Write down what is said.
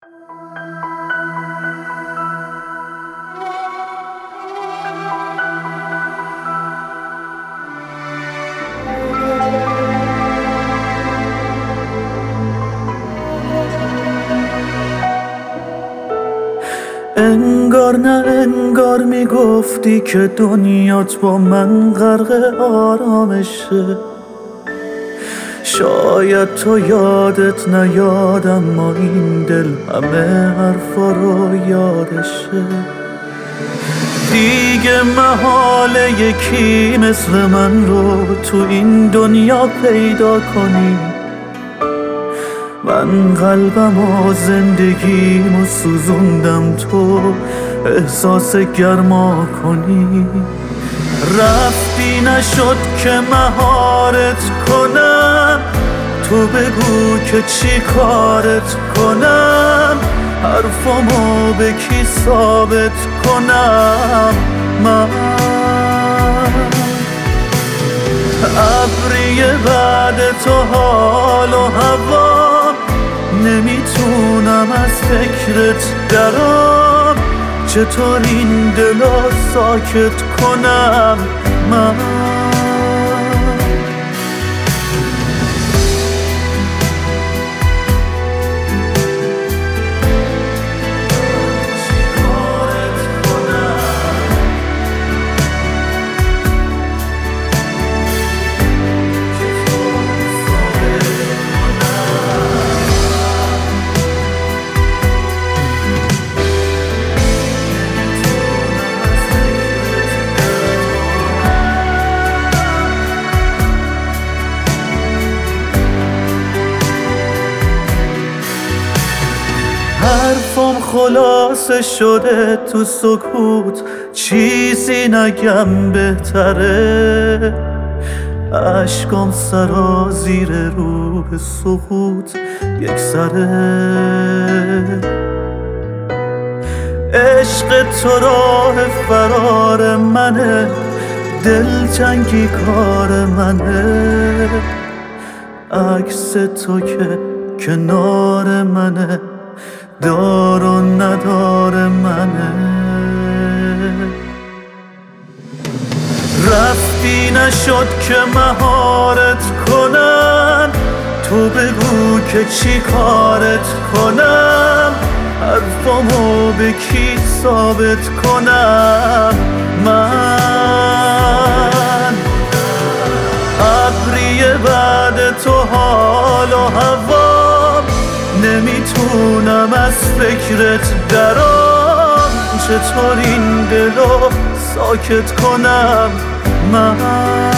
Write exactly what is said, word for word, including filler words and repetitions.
انگار نه انگار میگفتی که دنیات با من غرق آرامشه. شاید تو یادت نیاد اما این دل همه حرفا رو یادشه. دیگه محاله یکی مثل من رو تو این دنیا پیدا کنی. من قلبم و زندگیم و سوزوندم تو احساس گرما کنی. رفتی نشد که مهارت کنم، تو بگو که چی کارت کنم. حرفامو به کی ثابت کنم؟ من ابری بعد تو حال و هوا، نمیتونم از فکرت درام. چطور این دلو ساکت کنم من؟ حرفم خلاصه شده تو سکوت، چیزی نگم بهتره. عشقم سرازیر رو به سقوط یک سره. عشق تو راه فرار منه، دلتنگی کار منه. عکس تو که کنار منه، دار و ندار منه. رفتی نشد که مهارت کنم، تو بگو که چی کارت کنم. حرفامو به کی ثابت کنم؟ من ابری بعد تو حال و هوا، نمیتونم از فکرت درام. چطور این دلو ساکت کنم من؟